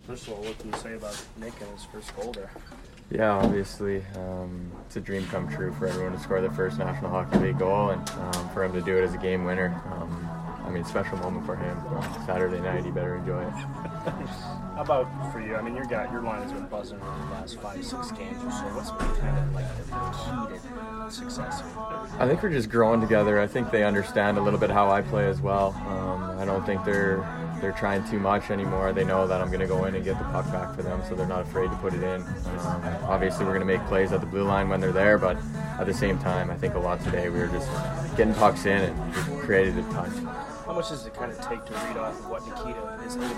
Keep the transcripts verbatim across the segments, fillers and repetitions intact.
First of all, what can you say about Nick and his first goal there? Yeah, obviously, um, it's a dream come true for everyone to score their first National Hockey League goal, and um, for him to do it as a game winner. Um, I mean, special moment for him. Uh, Saturday night, he better enjoy it. How about for you? I mean, your guy, your line has been buzzing over the last five, six games or so. What's been kind of like the key to success here? I think we're just growing together. I think they understand a little bit how I play as well. Um, I don't think they're they're trying too much anymore. They know that I'm going to go in and get the puck back for them, so they're not afraid to put it in. Um, obviously, we're going to make plays at the blue line when they're there, but at the same time, I think a lot today we were just getting pucks in and just created a ton. How much does it kind of take to read off of what Nikita is able to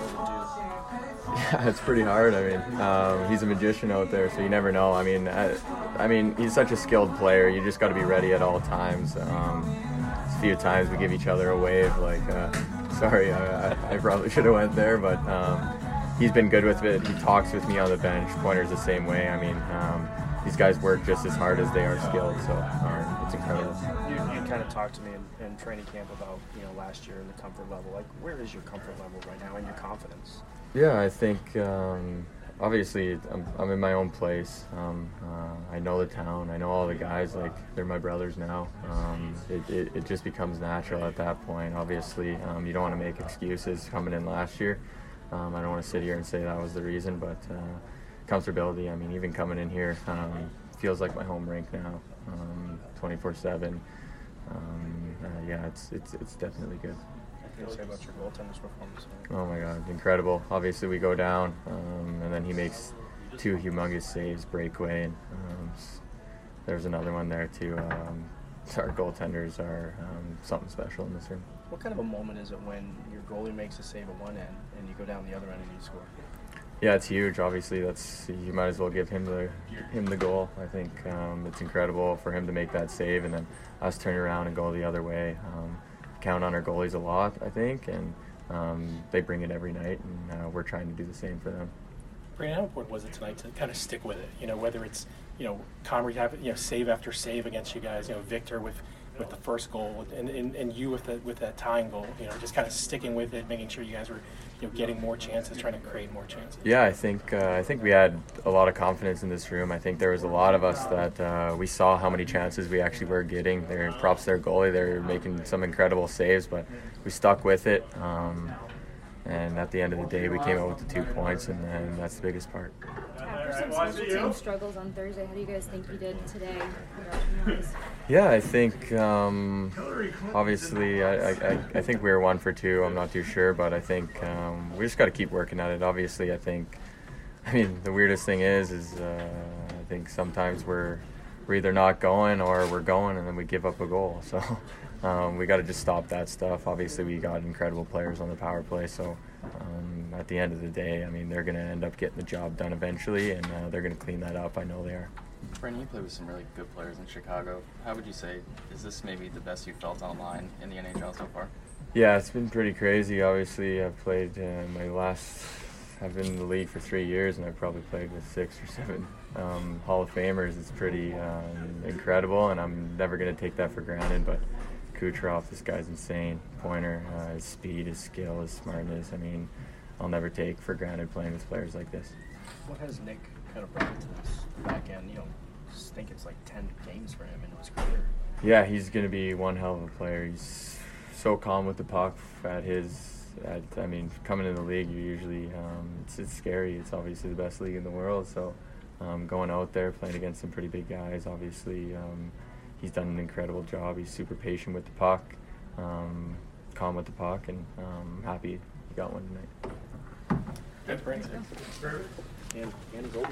do? Yeah, it's pretty hard. I mean, um, he's a magician out there, so you never know. I mean, I, I mean, he's such a skilled player. You just got to be ready at all times. Um, a few times we give each other a wave, like, uh, sorry, I, I probably should have went there, but um, he's been good with it. He talks with me on the bench. Pointer's the same way. I mean, um, these guys work just as hard as they are skilled, so um, it's incredible. You, you kind of talked to me in, in training camp about, you know, last year and the comfort level. Like, where is your comfort level right now and your confidence? Yeah, I think um, obviously I'm, I'm in my own place. Um, uh, I know the town. I know all the guys. Like, they're my brothers now. Um, it, it, it just becomes natural at that point. Obviously, um, you don't want to make excuses coming in last year. Um, I don't want to sit here and say that was the reason, but uh, comfortability. I mean, even coming in here um, feels like my home rink now, um, twenty-four seven. Um, uh, yeah, it's it's it's definitely good. What can you say about your goaltender's performance? Oh my God, incredible. Obviously we go down, um, and then he makes two humongous saves, breakaway, and um, there's another one there too. Um, our goaltenders are um, something special in this room. What kind of a moment is it when your goalie makes a save at one end and you go down the other end and you score? Yeah, it's huge. Obviously, that's you might as well give him the him the goal. I think um, it's incredible for him to make that save, and then us turn around and go the other way. Um, count on our goalies a lot, I think, and um, they bring it every night, and uh, we're trying to do the same for them. Brandon, how important was it tonight to kind of stick with it? You know, whether it's, you know, Comrie having, you know, save after save against you guys, you know, Victor with, with the first goal, and, and, and you with the, with that tying goal, you know, just kind of sticking with it, making sure you guys were, you know, getting more chances, trying to create more chances. Yeah, I think uh, I think we had a lot of confidence in this room. I think there was a lot of us that uh, we saw how many chances we actually were getting. They're props to their goalie. They're making some incredible saves, but we stuck with it. Um, and at the end of the day, we came out with the two points, and, and that's the biggest part. After some special team struggles on Thursday, how do you guys think you did today? Yeah, I think um, obviously I, I, I think we were one for two. I'm not too sure, but I think um, we just got to keep working at it. Obviously, I think I mean the weirdest thing is is uh, I think sometimes we're we're either not going or we're going and then we give up a goal. So um, we got to just stop that stuff. Obviously, we got incredible players on the power play, so. Um, at the end of the day, I mean, they're going to end up getting the job done eventually, and uh, they're going to clean that up. I know they are. Brandon, you played with some really good players in Chicago. How would you say, is this maybe the best you've felt on a line in the N H L so far? Yeah, it's been pretty crazy. Obviously, I've played uh, my last, I've been in the league for three years, and I've probably played with six or seven um, Hall of Famers. It's pretty um, incredible, and I'm never going to take that for granted, but Kucherov, this guy's insane. Pointer, uh, his speed, his skill, his smartness. I mean, I'll never take for granted playing with players like this. What has Nick kind of brought to this back end? You know, I just think it's like ten games for him in his career. Yeah, he's going to be one hell of a player. He's so calm with the puck at his, at, I mean, coming in the league, you usually, um, it's, it's scary. It's obviously the best league in the world, so um, going out there, playing against some pretty big guys, obviously, um, he's done an incredible job. He's super patient with the puck, um, calm with the puck, and um, happy he got one tonight. Thanks, Brandon. And, and goal.